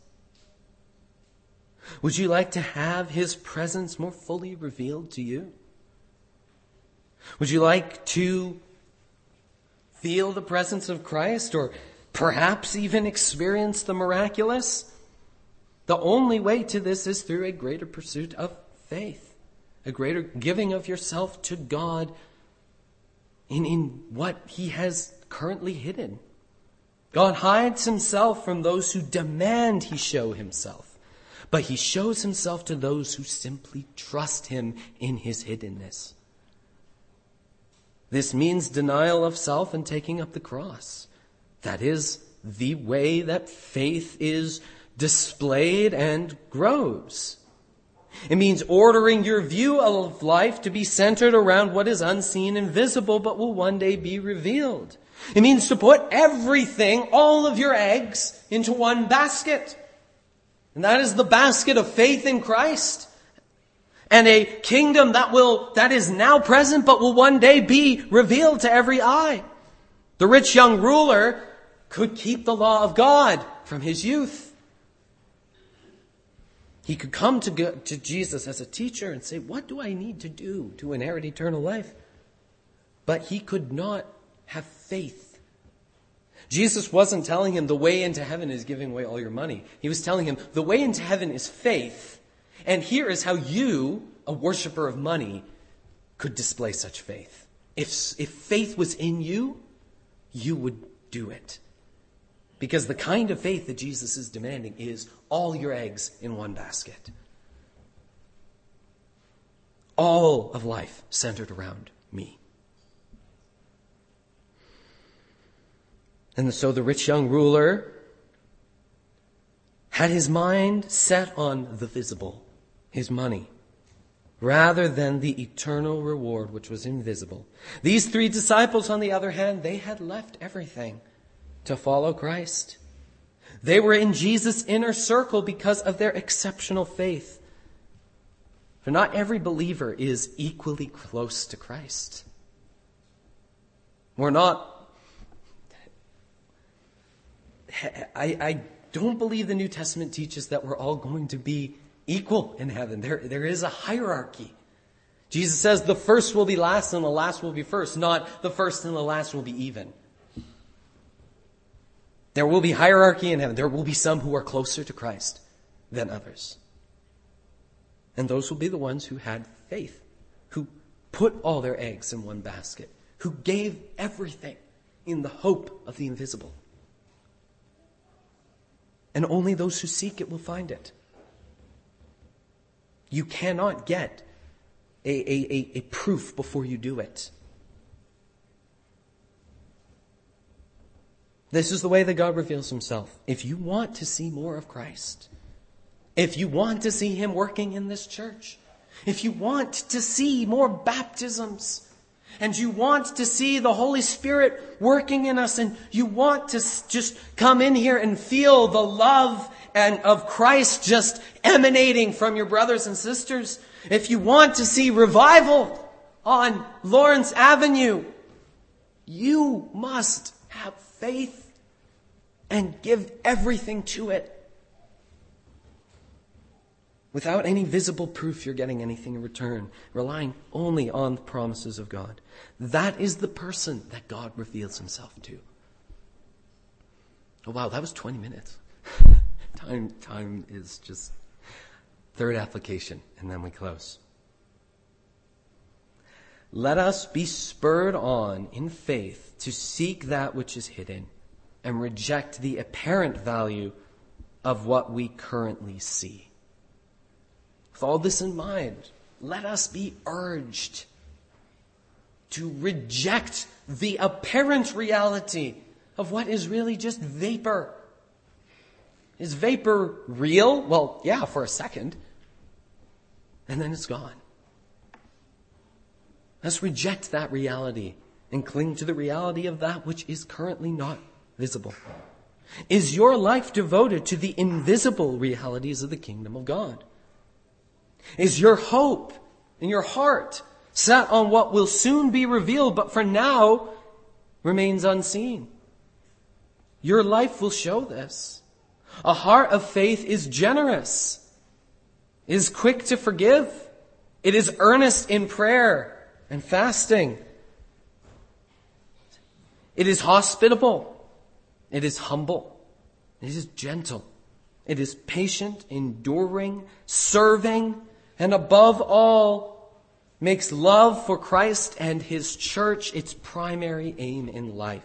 Would you like to have his presence more fully revealed to you? Would you like to feel the presence of Christ, or perhaps even experience the miraculous? The only way to this is through a greater pursuit of faith, a greater giving of yourself to God in, in what he has currently hidden. God hides himself from those who demand he show himself, but he shows himself to those who simply trust him in his hiddenness. This means denial of self and taking up the cross. That is the way that faith is displayed and grows. It means ordering your view of life to be centered around what is unseen and visible, but will one day be revealed. It means to put everything, all of your eggs, into one basket. And that is the basket of faith in Christ. And a kingdom that will, that is now present, but will one day be revealed to every eye. The rich young ruler could keep the law of God from his youth. He could come to, go, to Jesus as a teacher and say, what do I need to do to inherit eternal life? But he could not have faith. Jesus wasn't telling him the way into heaven is giving away all your money. He was telling him the way into heaven is faith. And here is how you, a worshiper of money, could display such faith. If, if faith was in you, you would do it. Because the kind of faith that Jesus is demanding is all your eggs in one basket. All of life centered around me. And so the rich young ruler had his mind set on the visible, his money, rather than the eternal reward which was invisible. These three disciples, on the other hand, they had left everything to follow Christ. They were in Jesus' inner circle because of their exceptional faith. For not every believer is equally close to Christ. We're not... I, I don't believe the New Testament teaches that we're all going to be equal in heaven. There, there is a hierarchy. Jesus says the first will be last and the last will be first, not the first and the last will be even. There will be hierarchy in heaven. There will be some who are closer to Christ than others. And those will be the ones who had faith, who put all their eggs in one basket, who gave everything in the hope of the invisible. And only those who seek it will find it. You cannot get a, a, a, a proof before you do it. This is the way that God reveals himself. If you want to see more of Christ, if you want to see him working in this church, if you want to see more baptisms, and you want to see the Holy Spirit working in us, and you want to just come in here and feel the love and of Christ just emanating from your brothers and sisters, if you want to see revival on Lawrence Avenue, you must have faith and give everything to it. Without any visible proof you're getting anything in return, relying only on the promises of God. That is the person that God reveals himself to. Oh wow, that was twenty minutes. time, time is just third application, and then we close. Let us be spurred on in faith to seek that which is hidden and reject the apparent value of what we currently see. With all this in mind, let us be urged to reject the apparent reality of what is really just vapor. Is vapor real? Well, yeah, for a second. And then it's gone. Let's reject that reality and cling to the reality of that which is currently not visible? Is your life devoted to the invisible realities of the kingdom of God? Is your hope in your heart set on what will soon be revealed, but for now remains unseen? Your life will show this. A heart of faith is generous, is quick to forgive. It is earnest in prayer and fasting. It is hospitable. It is humble. It is gentle. It is patient, enduring, serving, and above all, makes love for Christ and His church its primary aim in life.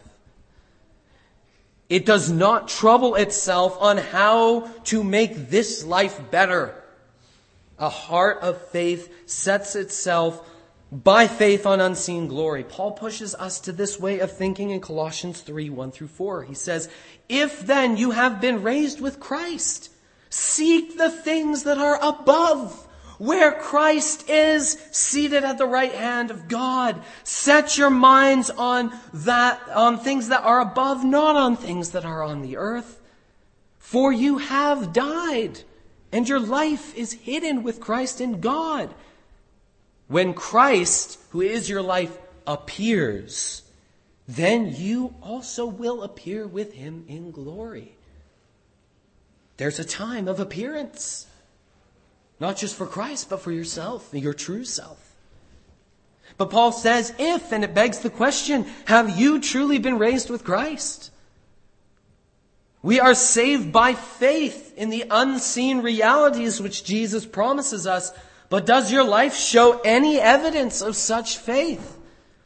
It does not trouble itself on how to make this life better. A heart of faith sets itself by faith on unseen glory. Paul pushes us to this way of thinking in Colossians three, one through four. He says, "If then you have been raised with Christ, seek the things that are above, where Christ is seated at the right hand of God. Set your minds on that, on things that are above, not on things that are on the earth. For you have died, and your life is hidden with Christ in God. When Christ, who is your life, appears, then you also will appear with Him in glory." There's a time of appearance. Not just for Christ, but for yourself, your true self. But Paul says, if, and it begs the question, have you truly been raised with Christ? We are saved by faith in the unseen realities which Jesus promises us. But does your life show any evidence of such faith?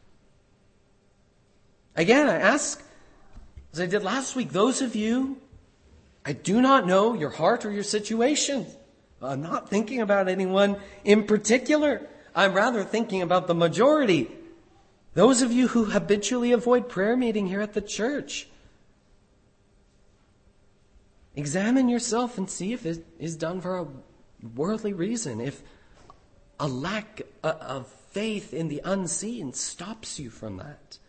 Again, I ask, as I did last week, those of you, I do not know your heart or your situation. I'm not thinking about anyone in particular. I'm rather thinking about the majority. Those of you who habitually avoid prayer meeting here at the church. Examine yourself and see if it is done for a worldly reason. If a lack of faith in the unseen stops you from that.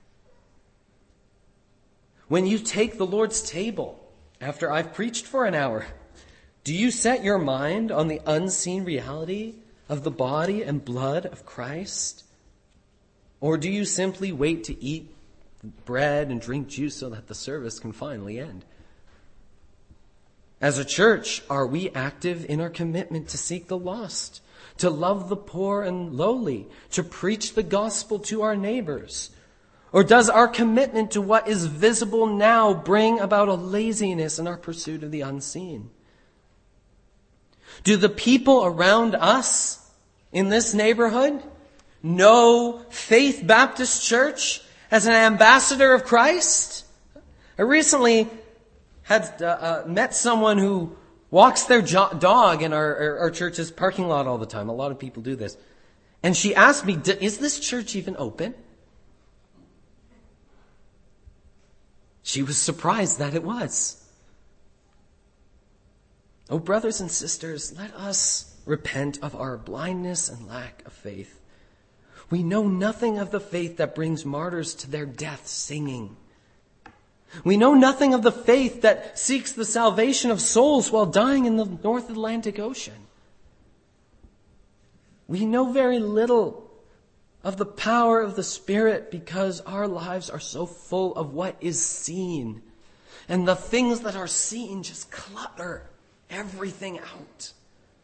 When you take the Lord's table after I've preached for an hour, do you set your mind on the unseen reality of the body and blood of Christ? Or do you simply wait to eat bread and drink juice so that the service can finally end? As a church, are we active in our commitment to seek the lost, to love the poor and lowly, to preach the gospel to our neighbors? Or does our commitment to what is visible now bring about a laziness in our pursuit of the unseen? Do the people around us in this neighborhood know Faith Baptist Church as an ambassador of Christ? I recently had uh, uh, met someone who walks their jo- dog in our, our, our church's parking lot all the time. A lot of people do this. And she asked me, is this church even open? She was surprised that it was. Oh, brothers and sisters, let us repent of our blindness and lack of faith. We know nothing of the faith that brings martyrs to their death singing. We know nothing of the faith that seeks the salvation of souls while dying in the North Atlantic Ocean. We know very little of the power of the Spirit because our lives are so full of what is seen. And the things that are seen just clutter everything out.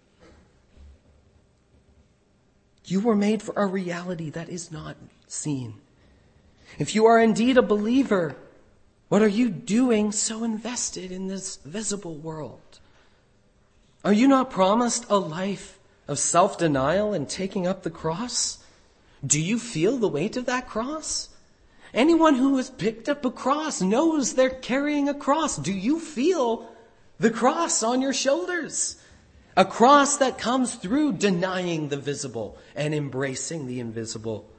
You were made for a reality that is not seen. If you are indeed a believer, what are you doing so invested in this visible world? Are you not promised a life of self-denial and taking up the cross? Do you feel the weight of that cross? Anyone who has picked up a cross knows they're carrying a cross. Do you feel the cross on your shoulders? A cross that comes through denying the visible and embracing the invisible.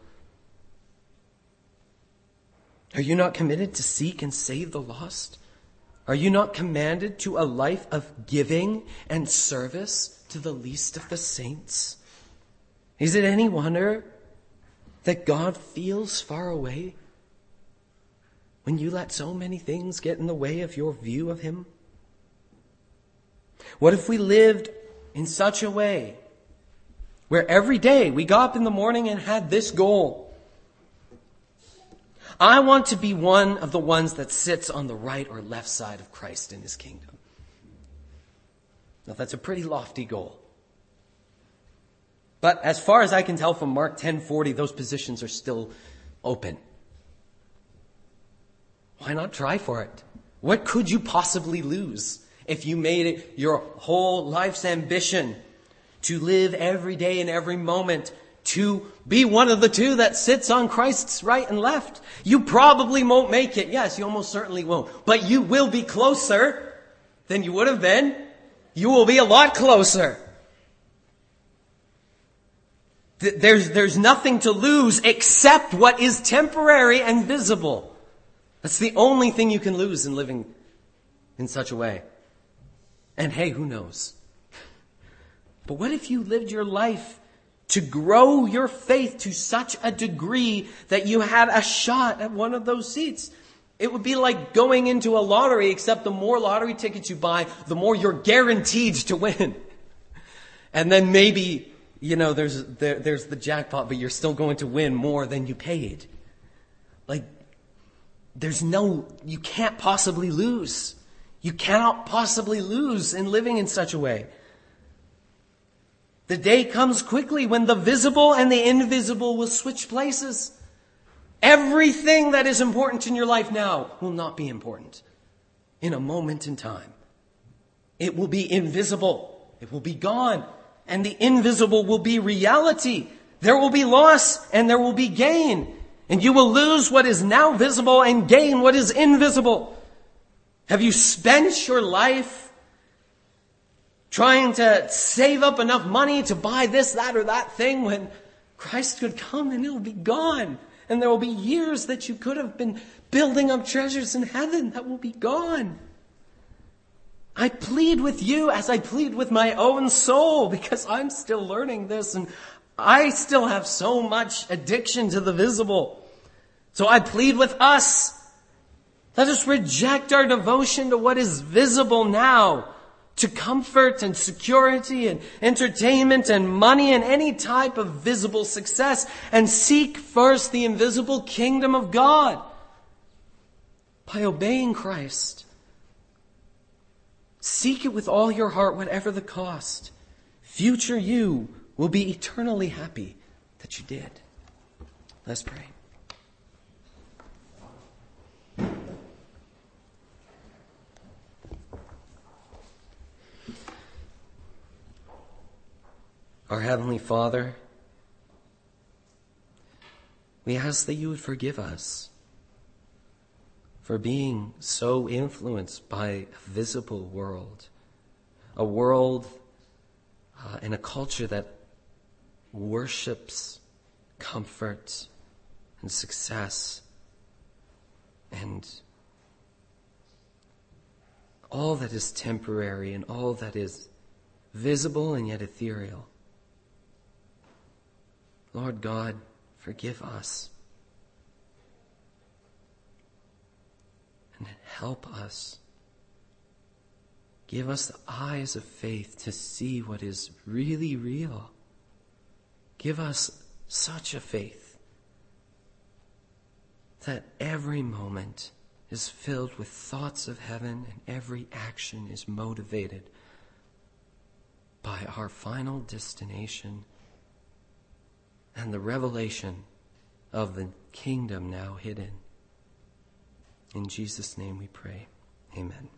Are you not committed to seek and save the lost? Are you not commanded to a life of giving and service to the least of the saints? Is it any wonder that God feels far away when you let so many things get in the way of your view of him? What if we lived in such a way where every day we got up in the morning and had this goal? I want to be one of the ones that sits on the right or left side of Christ in his kingdom. Now that's a pretty lofty goal. But as far as I can tell from Mark ten forty, those positions are still open. Why not try for it? What could you possibly lose if you made it your whole life's ambition to live every day and every moment to be one of the two that sits on Christ's right and left? You probably won't make it. Yes, you almost certainly won't. But you will be closer than you would have been. You will be a lot closer. There's, there's nothing to lose except what is temporary and visible. That's the only thing you can lose in living in such a way. And hey, who knows? But what if you lived your life to grow your faith to such a degree that you had a shot at one of those seats? It would be like going into a lottery, except the more lottery tickets you buy, the more you're guaranteed to win. And then maybe, you know, there's there, there's the jackpot, but you're still going to win more than you paid. Like, there's no, you can't possibly lose. You cannot possibly lose in living in such a way. The day comes quickly when the visible and the invisible will switch places. Everything that is important in your life now will not be important in a moment in time. It will be invisible. It will be gone. And the invisible will be reality. There will be loss and there will be gain. And you will lose what is now visible and gain what is invisible. Have you spent your life trying to save up enough money to buy this, that, or that thing when Christ could come and it'll be gone? And there will be years that you could have been building up treasures in heaven that will be gone. I plead with you as I plead with my own soul, because I'm still learning this and I still have so much addiction to the visible. So I plead with us. Let us reject our devotion to what is visible now, to comfort and security and entertainment and money and any type of visible success, and seek first the invisible kingdom of God by obeying Christ. Seek it with all your heart, whatever the cost. Future you will be eternally happy that you did. Let's pray. Our Heavenly Father, we ask that you would forgive us for being so influenced by a visible world, a world uh, and a culture that worships comfort and success and all that is temporary and all that is visible and yet ethereal. Lord God, forgive us and help us. Give us the eyes of faith to see what is really real. Give us such a faith that every moment is filled with thoughts of heaven and every action is motivated by our final destination and the revelation of the kingdom now hidden. In Jesus' name we pray. Amen.